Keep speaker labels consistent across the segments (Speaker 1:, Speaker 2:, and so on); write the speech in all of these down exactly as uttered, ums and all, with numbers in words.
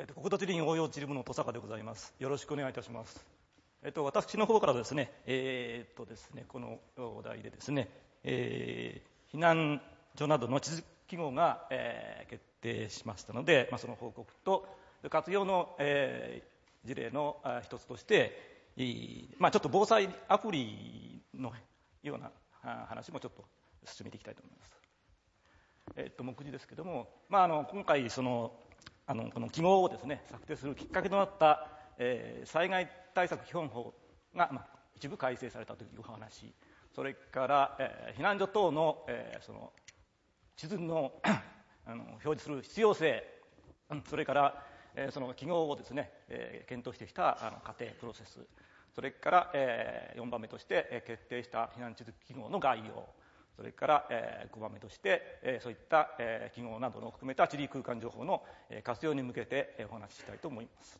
Speaker 1: えー、と国土地理院応用地理部の戸坂でございます。よろしくお願いいたします。えー、と私の方からですね、えーとですねこのお題でですね、えー、避難所などの地図記号が、えー、決定しましたので、まあ、その報告と活用の、えー、事例のあ一つとして、えーまあ、ちょっと防災アプリのようなあ話もちょっと進めていきたいと思います。えー、と目次ですけども、まあ、あの今回そのあのこの記号をですね策定するきっかけとなった、えー、災害対策基本法が、まあ、一部改正されたというお話、それから、えー、避難所等の、えー、その地図のあの表示する必要性、それから、えー、その記号をですね、えー、検討してきたあの過程プロセス、それから、えー、よんばんめとして、えー、決定した避難地図記号の概要、それから、えー、ごばんめとして、えー、そういった、えー、記号などの含めた地理空間情報の、えー、活用に向けて、えー、お話ししたいと思います。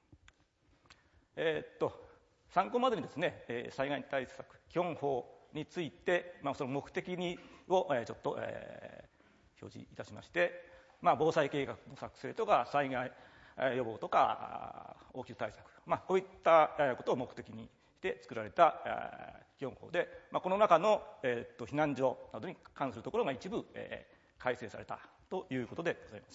Speaker 1: えー、っと参考までにですね、えー、災害対策基本法について、まあ、その目的にを、えー、ちょっと、えー、表示いたしまして、まあ、防災計画の作成とか災害予防とか応急対策、まあ、こういったことを目的にして作られた基本法で、まあ、この中の、えー、と避難所などに関するところが一部、えー、改正されたということでございます。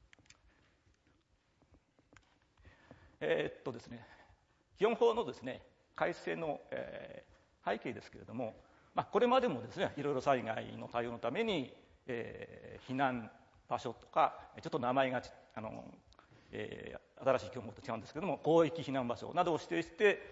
Speaker 1: えー、っとですね基本法のですね改正の、えー、背景ですけれども、まあ、これまでもですねいろいろ災害の対応のために、えー、避難場所とかちょっと名前があの、えー、新しい基本法と違うんですけれども広域避難場所などを指定して、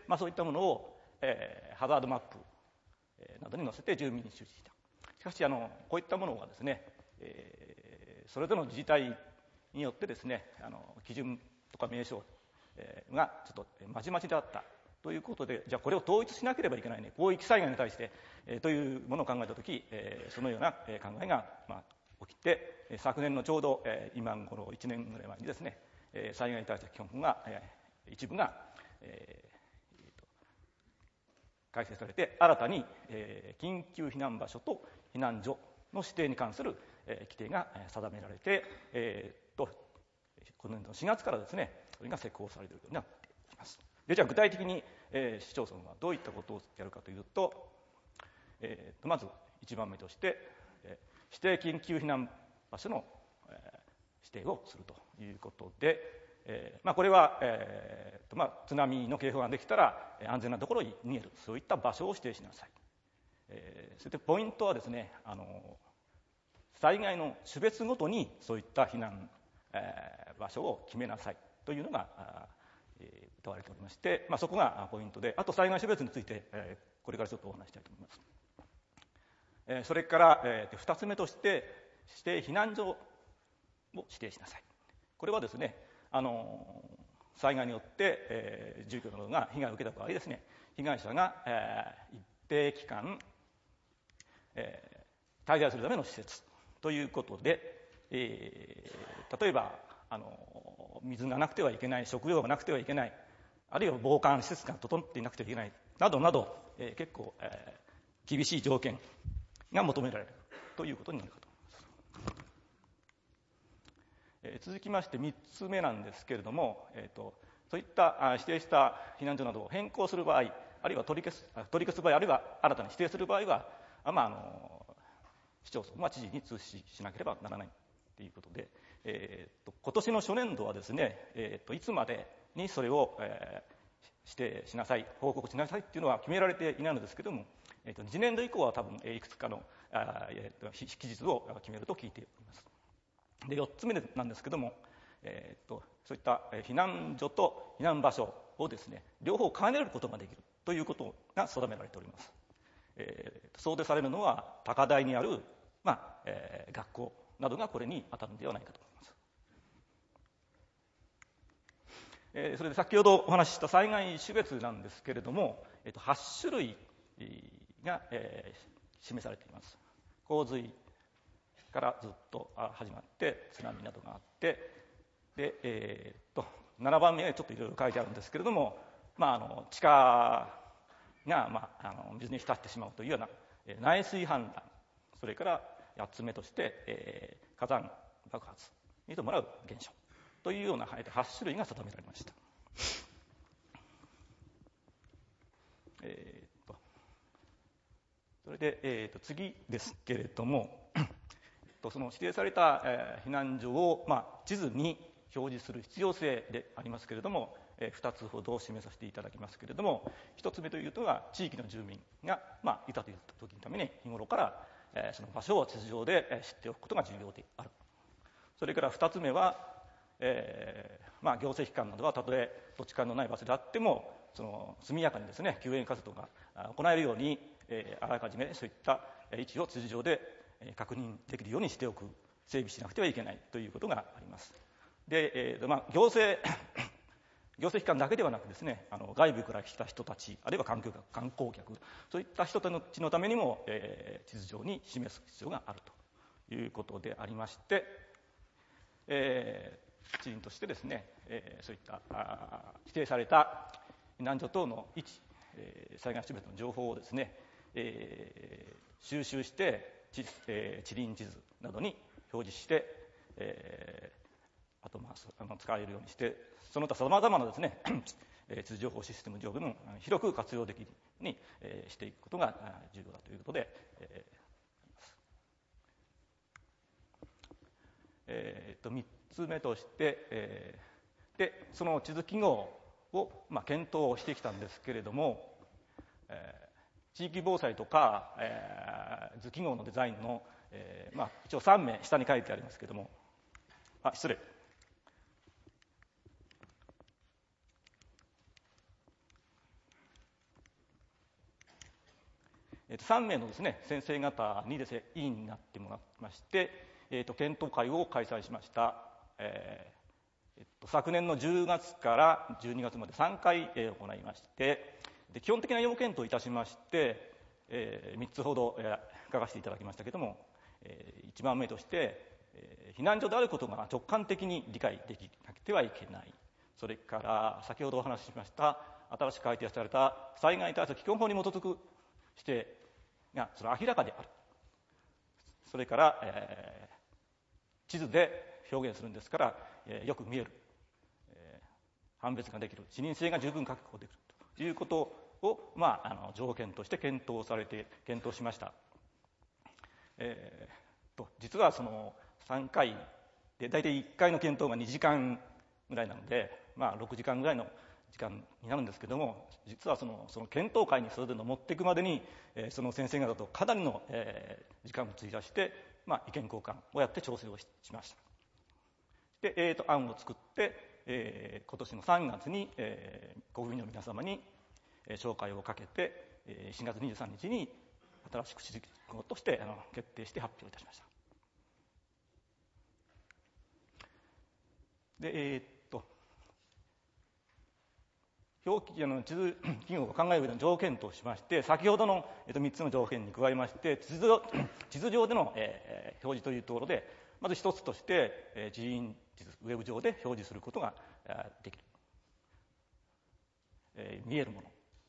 Speaker 1: まあ、そういったものを、えー、ハザードマップなどに載せて住民に周知した。しかしあのこういったものがですね、えー、それぞれの自治体によってですねあの基準とか名称がちょっとまちまちであったということで、じゃあこれを統一しなければいけないね、広域災害に対して、えー、というものを考えたとき、えー、そのような考えが、まあ、起きて、昨年のちょうど、えー、今頃いちねんぐらい前にですね、えー、災害対策基本法が、えー、一部が、えー、改正されて、新たに、えー、緊急避難場所と避難所の指定に関する、えー、規定が定められて、えー、と今年のしがつからですねそれが施行されるようになっています。でじゃあ具体的に、えー、市町村はどういったことをやるかというと、えー、とまずいちばんめとして、えー、指定緊急避難場所の、えー、指定をするということで、えーまあ、これは、えーとまあ、津波の警報ができたら安全なところに逃げる、そういった場所を指定しなさい。えー、それでポイントはですねあの災害の種別ごとにそういった避難、えー、場所を決めなさいというのが、えー、謳われておりまして、まあ、そこがポイントで、あと災害種別について、えー、これからちょっとお話したいと思います。えー、それから、えー、ふたつめとして指定避難所を指定しなさい。これはですねあの災害によって、えー、住居などが被害を受けた場合ですね被害者が、えー、一定期間、えー、滞在するための施設ということで、えー、例えばあの水がなくてはいけない、食料がなくてはいけない、あるいは防寒施設が整っていなくてはいけないなどなど、えー、結構、えー、厳しい条件が求められるということになるかと思います。えー、続きましてみっつめなんですけれども、えー、とそういった指定した避難所などを変更する場合、あるいは取り消す取り消す場合、あるいは新たに指定する場合は、あまあ、あの市町村は知事に通知しなければならないということで、えー、と今年の初年度はですね、えー、といつまでにそれを、えー、指定しなさい、報告しなさいというのは決められていないのですけれども、えー、と次年度以降は多分いくつかのあ、えー、と期日を決めると聞いております。でよっつめなんですけども、えー、とそういった避難所と避難場所をですね両方兼ねることができるということが定められております。えー、想定されるのは高台にある、まあえー、学校などがこれに当たるのではないかと思います。えー、それで先ほどお話しした災害種別なんですけれども、えー、とはち種類が、えー、示されています。洪水からずっと始まって津波などがあって、で、えー、とななばんめはちょっといろいろ書いてあるんですけれども、まあ、あの地下が、まあ、あの水に浸ってしまうというような内水氾濫、それからやっつめとして、えー、火山爆発に伴う現象、 というようなはち種類が定められました。えー、とそれで、えー、と次ですけれどもその指定された、えー、避難所を、まあ、地図に表示する必要性でありますけれども、えー、ふたつほど示させていただきますけれども、ひとつめというとは地域の住民が、まあ、いたという時のために日頃から、えー、その場所を地図上で、えー、知っておくことが重要である。それからふたつめは、えーまあ、行政機関などはたとえ土地勘のない場所であってもその速やかにですね救援活動が行えるように、えー、あらかじめそういった位置を地図上で確認できるようにしておく、整備しなくてはいけないということがあります。で、えーまあ、行政行政機関だけではなくですね、あの外部から来た人たち、あるいは観光客、観光客そういった人たちのためにも、えー、地図上に示す必要があるということでありまして、えー、地員としてですね、えー、そういった指定された避難所等の位置、えー、災害識別の情報をですね、えー、収集して地, えー、地理院地図などに表示して、えー、あと、まあ、あの使えるようにしてその他さまざまなですね地図情報システム上でも広く活用できるように、えー、していくことが重要だということで、えーえー、とみっつめとして、えー、でその地図記号を、まあ、検討してきたんですけれども、えー地域防災とか、えー、図記号のデザインの、えーまあ、一応さんめい下に書いてありますけれども、あ失礼さんめいのですね先生方にですね委員になってもらいまして、えー、と検討会を開催しました。えーえっと、昨年のじゅうがつからじゅうにがつまでさんかい、えー、行いまして、で基本的な要件といたしまして、えー、みっつほど、えー、書かせていただきましたけれども、えー、いちばんめとして、えー、避難所であることが直感的に理解できなくてはいけない。それから先ほどお話ししました新しく改定された災害対策基本法に基づく指定がそれは明らかである。それから、えー、地図で表現するんですから、えー、よく見える、えー、判別ができる、視認性が十分確保できるということを、まあ、あの条件として検討されて検討しました。えー、と実はそのさんかいで大体いっかいの検討がにじかんぐらいなので、まあ、ろくじかんぐらいの時間になるんですけども、実はそのその検討会にそれでの持っていくまでに、えー、その先生方とかなりの、えー、時間を費やして、まあ、意見交換をやって調整を し, しました。で、えー、と案を作って、えー、今年のさんがつに、えー、国民の皆様に、えー、紹介をかけて、えー、しがつにじゅうさんにちに新しく地図記号としてあの決定して発表いたしました。で、えー表記あの地図記号を考える上での条件としまして、先ほどの、えっと、みっつの条件に加えまして、地図地図上での、えー、表示というところで、まず一つとして、えー、地印地図ウェブ上で表示することができる、えー、見えるもの。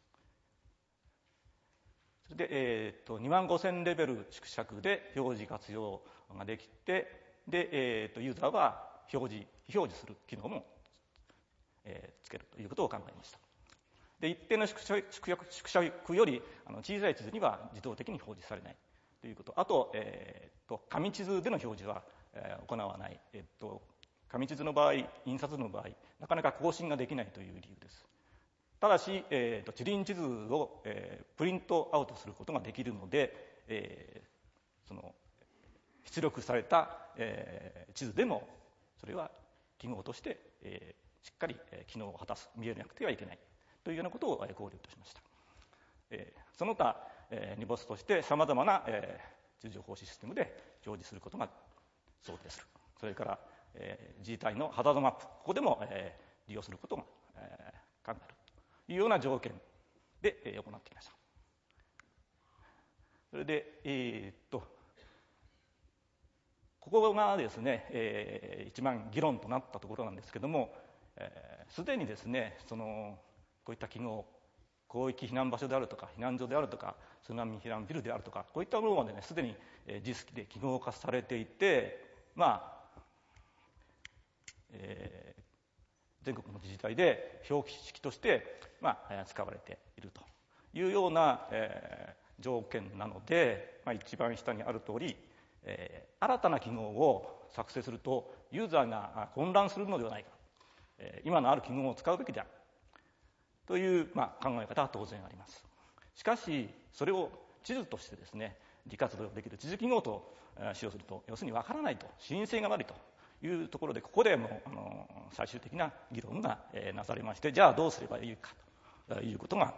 Speaker 1: それで、えー、とにまんごせんレベル縮尺で表示活用ができて、で、えー、とユーザーは表示非表示する機能も、えー、つけるということを考えました。で一定の縮尺よりあの小さい地図には自動的に表示されないということ。あと、えー、と紙地図での表示は、えー、行わない、えー、と紙地図の場合、印刷の場合なかなか更新ができないという理由です。ただし、えー、と地理院地図を、えー、プリントアウトすることができるので、えー、その出力された、えー、地図でもそれは記号として、えー、しっかり、えー、機能を果たす、見えなくてはいけないというようなことを考慮いたしました。えー、その他、えー、ニボスとしてさまざまな、えー、地図情報システムで表示することが想定する。それから、えー、自治体のハザードマップ、ここでも、えー、利用することが、えー、考えるというような条件で、えー、行ってきました。それで、えー、っとここがですね、えー、一番議論となったところなんですけども、す、えー、で、にですねそのこういった記号、広域避難場所であるとか避難所であるとか津波避難ビルであるとかこういったものまでねすでに、えー、実機で記号化されていて、まあえ全国の自治体で表記式として、まあ、使われているというような、えー、条件なので、まあ、一番下にある通り、えー、新たな記号を作成するとユーザーが混乱するのではないか、えー、今のある記号を使うべきであるという、まあ、考え方は当然あります。しかしそれを地図としてですね利活動できる地図記号と使用すると要するに分からないと、視認性が悪いというところで、ここでもうあの最終的な議論が、えー、なされまして、じゃあどうすればいいかということが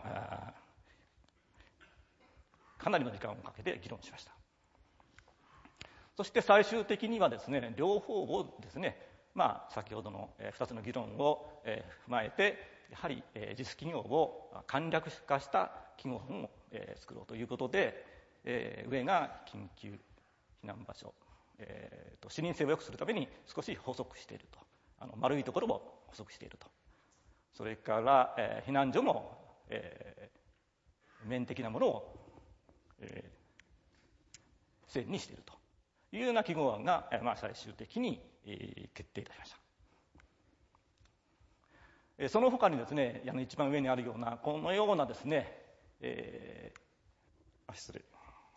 Speaker 1: かなりの時間をかけて議論しました。そして最終的にはですね両方をですね、まあ、先ほどのふたつの議論を踏まえてやはり実記号を簡略化した記号本を作ろうということで、上が緊急避難場所、えー、と視認性を良くするために少し補足していると、あの丸いところも補足していると、それから、えー、避難所も、えー、面的なものを、えー、線にしているというような記号案が、えーまあ、最終的に、えー、決定いたしました。えー、その他にですね、あの一番上にあるようなこのようなですね、えー、あ失礼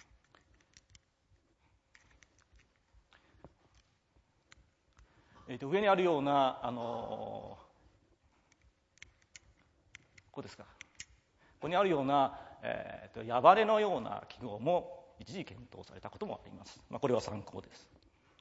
Speaker 1: えー、と上にあるような、あのー、ここですか、ここにあるような、えー、と矢羽のような記号も一時検討されたこともあります。まあ、これは参考です。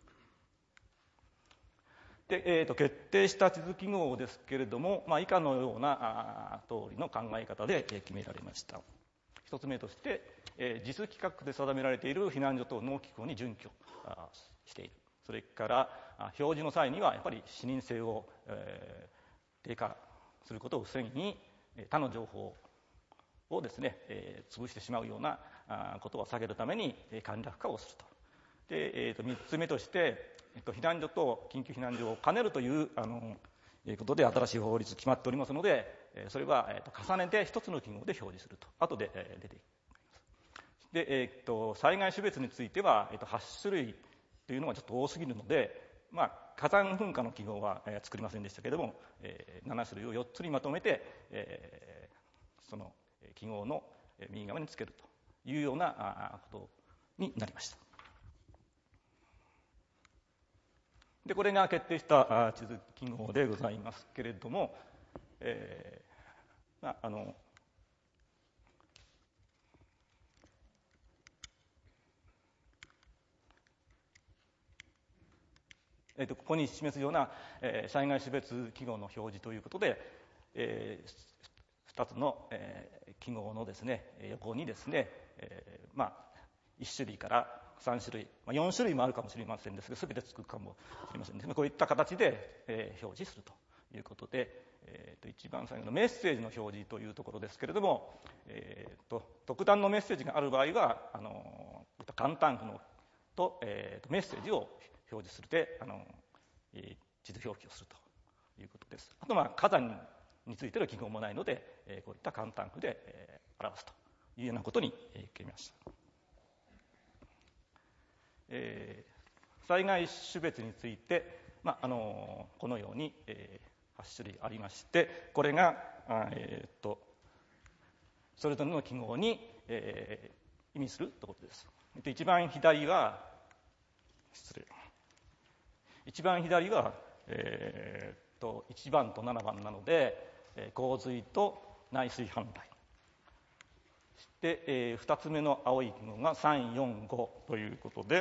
Speaker 1: で、えー、と決定した地図記号ですけれども、まあ、以下のような通りの考え方で決められました。一つ目として、えー、実規格で定められている避難所等の機構に準拠している。それから表示の際にはやっぱり視認性を、えー、低下することを防ぎに他の情報をですね、えー、潰してしまうようなことを下げるために簡略化をすると。で、えー、とみっつめとして、えっと、避難所と緊急避難所を兼ねるというあのことで新しい法律決まっておりますので、それは、えー、と重ねて一つの記号で表示すると後で、えー、出ていきます。で、えー、と災害種別については、えー、とはち種類というのがちょっと多すぎるので、まあ、火山噴火の記号は、えー、作りませんでしたけれども、えー、なな種類をよっつにまとめて、えー、その記号の右側につけるというようなことになりました。でこれが決定した地図記号でございますけれども、えーまあ、あのえー、とここに示すような、えー、災害種別記号の表示ということで、えー、ふたつの、えー、記号のですね横にですね、えー、まあいち種類からさん種類、まあ、よん種類もあるかもしれませんですが全てつくかもしれませんですが、こういった形で、えー、表示するということで、えー、と一番最後のメッセージの表示というところですけれども、えー、と特段のメッセージがある場合はあの簡単符のと、えー、とメッセージを表示するであの、えー、地図表記をするということです。あと、まあ、火山についての記号もないので、えー、こういった簡単符で、えー、表すというようなことに、えー、決めました。えー、災害種別について、まあ、あのこのように、えー、はち種類ありまして、これが、えー、っとそれぞれの記号に、えー、意味するということです。で一番左は失礼一番左は、えー、といちばんとななばんなので、えー、洪水と内水氾濫。そして、えー、ふたつめの青い記号がさんよんごということで、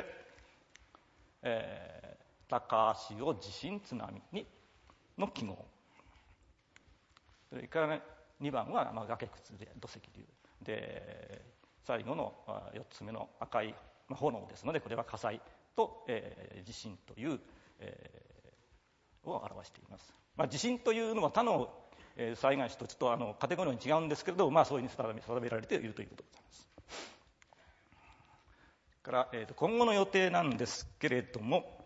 Speaker 1: えー、高潮地震津波にの記号。それから、ね、にばんは、まあ、崖崩れ土石流で、最後のよっつめの赤い、まあ、炎ですのでこれは火災と、えー、地震という、えー、を表しています。まあ、地震というのは他の、えー、災害種とちょっとあのカテゴリーに違うんですけれど、まあ、そういうふうに定め、定められているということでございます。から、えー、と今後の予定なんですけれども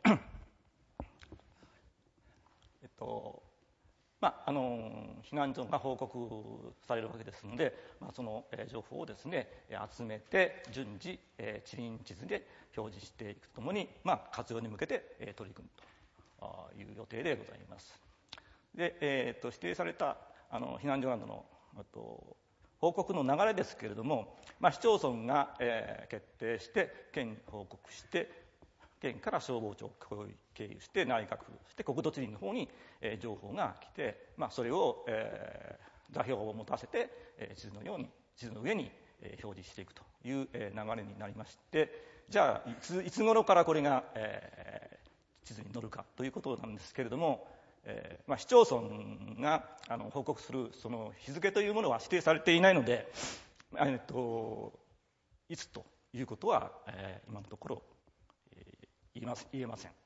Speaker 1: えっとまあ、あの避難所が報告されるわけですので、まあ、その、えー、情報をですね集めて順次、えー、地理地図で表示していくとともに、まあ、活用に向けて、えー、取り組むという予定でございます。 で、えー、と指定されたあの避難所などのあと報告の流れですけれども、まあ、市町村が、えー、決定して県に報告して、県から消防庁を経由して内閣府、そして国土地理院の方に、えー、情報が来て、まあ、それを、えー、座標を持たせて、えー、地図のように地図の上に、えー、表示していくという、えー、流れになりまして、じゃあいついつ頃からこれが、えー、地図に載るかということなんですけれども、えーまあ、市町村があの報告するその日付というものは指定されていないので、えっと、いつということは、えー、今のところ、えー、言えます、言えません。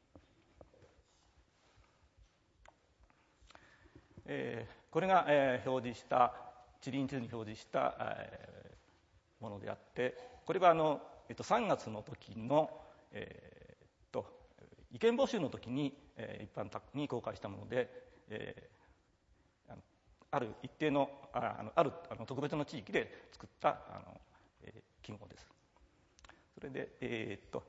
Speaker 1: えー、これが、えー、表示した地理院地図に表示した、えー、ものであって、これはあの、えっと、さんがつの時の、えー、っと意見募集の時に、えー、一般に公開したもので、えー、あのある一定の あ, あのあるあの特別な地域で作ったあの、えー、記号です。それで、えー、っと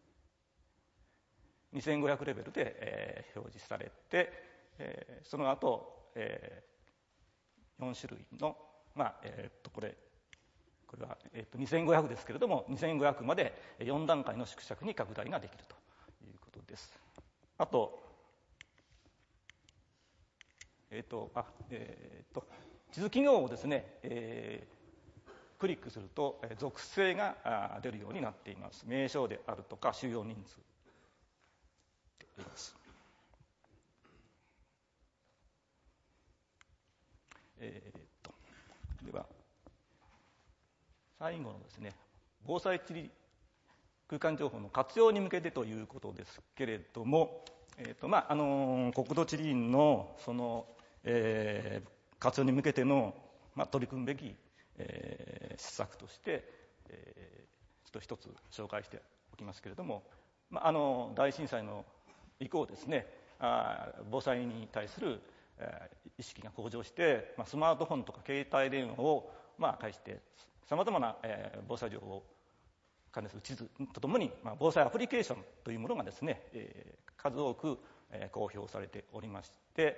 Speaker 1: にせんごひゃくレベルで、えー、表示されて、えー、その後、えー、よん種類の、まあえー、っとこれこれは、えー、っとにせんごひゃくですけれども、にせんごひゃくまでよん段階の縮尺に拡大ができるということです。あと、えー、っとあえー、っと地図記号をですね、えー、クリックすると、えー、属性が出るようになっています。名称であるとか収容人数です。えー、っとでは最後のですね、防災地理空間情報の活用に向けてということですけれども、えーとまああのー、国土地理院のその、えー、活用に向けての、まあ、取り組むべき、えー、施策として、えー、ちょっと一つ紹介しておきますけれども、まあ、あの大震災の以降ですね、あ防災に対する、えー、意識が向上して、まあ、スマートフォンとか携帯電話を、まあ、介してさまざまな、えー、防災情報を関連する地図とともに、まあ、防災アプリケーションというものがですね、えー、数多く、えー、公表されておりまして、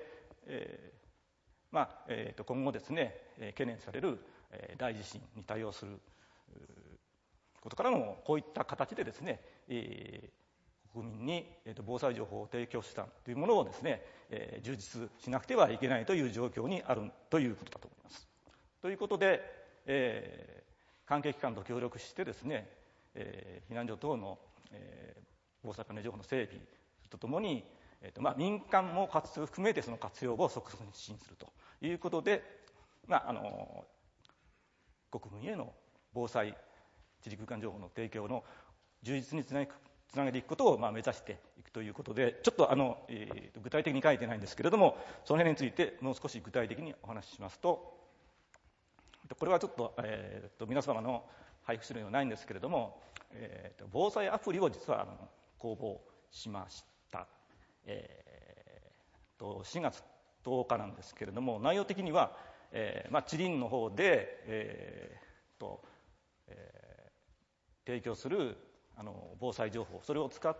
Speaker 1: えーまあえー、と今後ですね、えー、懸念される、えー、大地震に対応することからもこういった形でですね、えー、国民に、えー、と防災情報を提供したというものをですね、えー、充実しなくてはいけないという状況にあるということだと思います。ということで、えー、関係機関と協力してですね、えー、避難所等の、えー、防災関連情報の整備とともに、えーとまあ、民間も活用含めてその活用を促進するということで、まあ、あの国民への防災地理空間情報の提供の充実につなげつなげていくことを、まあ、目指していくということで、ちょっとあの、えー、具体的に書いてないんですけれども、その辺についてもう少し具体的にお話ししますと、これはちょっと、えー、と皆様の配布資料にはないんですけれども、えー、と防災アプリを実はあの公募しました、えー、としがつとおかなんですけれども、内容的には、えーまあ、地理院の方で、えーとえー、提供するあの防災情報、それを使って、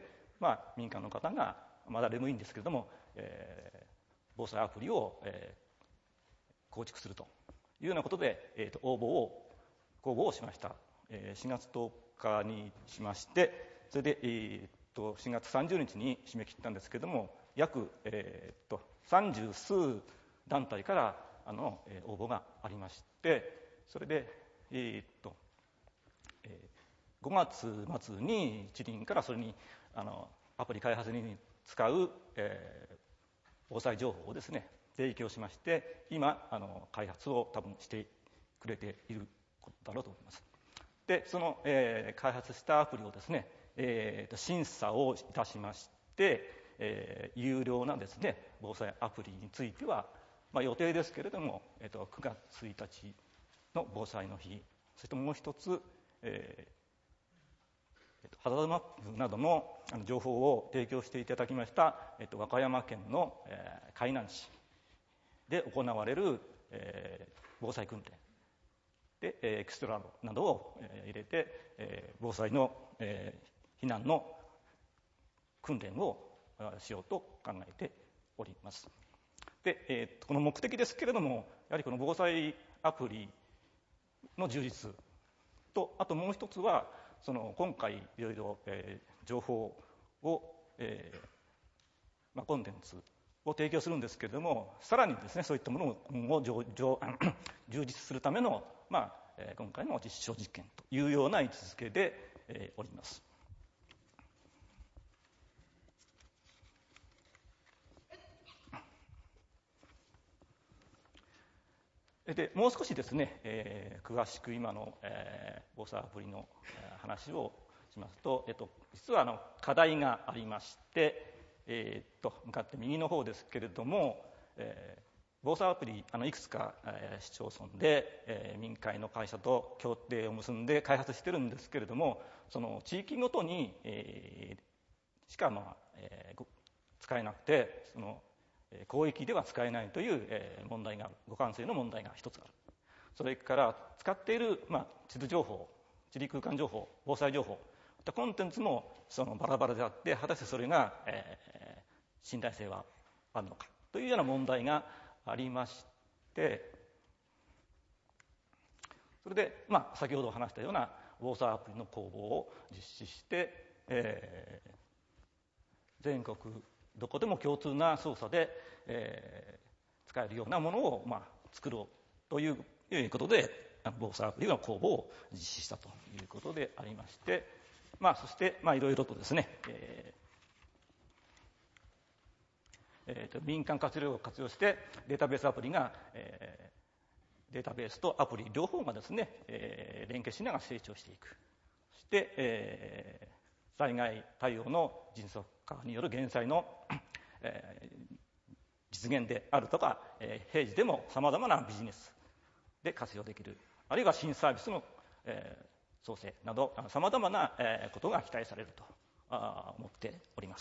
Speaker 1: まあ、民間の方がまだでもいいんですけれども、えー、防災アプリを、えー、構築するというようなことで、えー、と応募を公募をしました。えー、しがつとおかにしまして、それで、えー、としがつさんじゅうにちに締め切ったんですけれども、約、えー、と三十数団体からあの、えー、応募がありまして、それで、えーとえー、ごがつ末に地理院からそれにあのアプリ開発に使う、えー、防災情報をですね提供しまして、今あの開発を多分してくれていることだろうと思います。でその、えー、開発したアプリをですね、えー、と審査をいたしまして、えー、有料なですね防災アプリについては、まあ、予定ですけれども、えー、とくがつついたちの防災の日、そしてもう一つ、えー、ハザードマップなどの情報を提供していただきました、えー、と和歌山県の、えー、海南市で行われる、えー、防災訓練で、えー、エクストラなどを、えー、入れて、えー、防災の、えー、避難の訓練をしようと考えております。で、えー、この目的ですけれども、やはりこの防災アプリの充実と、あともう一つはその今回いろいろ、えー、情報を、えーまあ、コンテンツを提供するんですけれども、さらにですね、そういったものを今後充実するための、まあえー、今回の実証実験というような位置づけで、えー、おります。でもう少しですね、えー、詳しく今の、えー、防災アプリの、えー、話をしますと、えっと、実はあの課題がありまして、えー、っと向かって右の方ですけれども、えー、防災アプリあのいくつか、えー、市町村で、えー、民間の会社と協定を結んで開発してるんですけれども、その地域ごとに、えー、しか、まあえー、使えなくて、その広域では使えないという問題がある、互換性の問題が一つある。それから使っている、まあ、地図情報、地理空間情報、防災情報、コンテンツもそのバラバラであって、果たしてそれが、えー、信頼性はあるのかというような問題がありまして、それで、まあ、先ほど話したような防災アプリの公募を実施して、えー、全国どこでも共通な操作で、えー、使えるようなものを、まあ、作ろうということで、防災アプリの公募を実施したということでありまして、まあ、そして、まあ、いろいろとですね、えーえー、と民間活用を活用してデータベースアプリが、えー、データベースとアプリ両方がですね、えー、連携しながら成長していく。そして、えー、災害対応の迅速化による減災の、えー、実現であるとか、えー、平時でもさまざまなビジネスで活用できる、あるいは新サービスの、えー、創生などさまざまな、えー、ことが期待されるとあ思っております。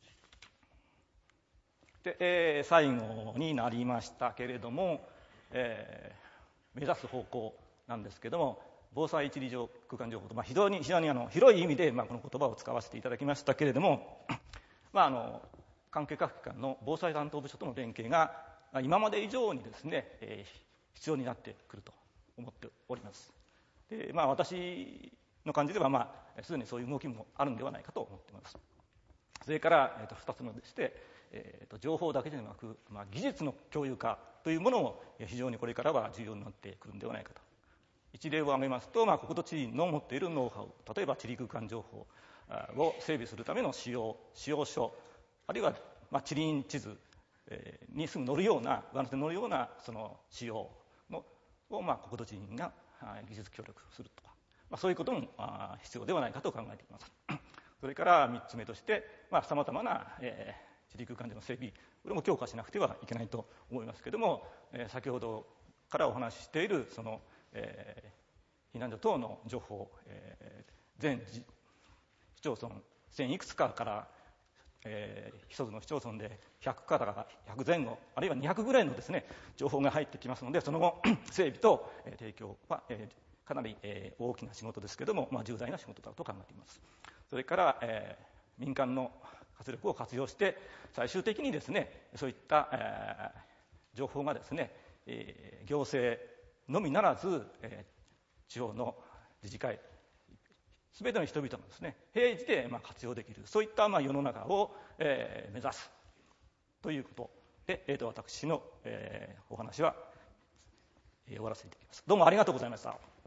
Speaker 1: で、えー、最後になりましたけれども、えー、目指す方向なんですけども、防災地理上空間情報と、まあ、非常に非常にあの広い意味で、まあ、この言葉を使わせていただきましたけれども、まあ、あの関係各機関の防災担当部署との連携が今まで以上にですね、えー、必要になってくると思っております。で、まあ、私の感じでは、まあ、すでにそういう動きもあるんではないかと思っています。それから、えー、とふたつ目でして、えー、と情報だけでなく、まあ、技術の共有化というものも非常にこれからは重要になってくるんではないかと。一例を挙げますと、まあ、国土地理の持っているノウハウ、例えば地理空間情報を整備するための使用使用書、あるいは、まあ、地理院地図にすぐ載るような上乗せに載るようなその仕様のを、まあ、国土地理院が技術協力するとか、まあ、そういうことも必要ではないかと考えています。それからみっつめとしてさまざまな、えー、地理空間での整備、これも強化しなくてはいけないと思いますけれども、えー、先ほどからお話ししているその、えー、避難所等の情報、えー、全市町村せんいくつかから、えー、一つの市町村でひゃくからひゃくぜん後、あるいはにひゃくぐらいのですね情報が入ってきますので、その後整備と、えー、提供は、えー、かなり、えー、大きな仕事ですけれども、まあ、重大な仕事だと考えています。それから、えー、民間の活力を活用して最終的にですねそういった、えー、情報がですね、えー、行政のみならず、えー、地方の自治会すべての人々がですね平時で、まあ、活用できる、そういった、まあ、世の中を、えー、目指すということで、えー、と私の、えー、お話は、えー、終わらせていただきます。どうもありがとうございました。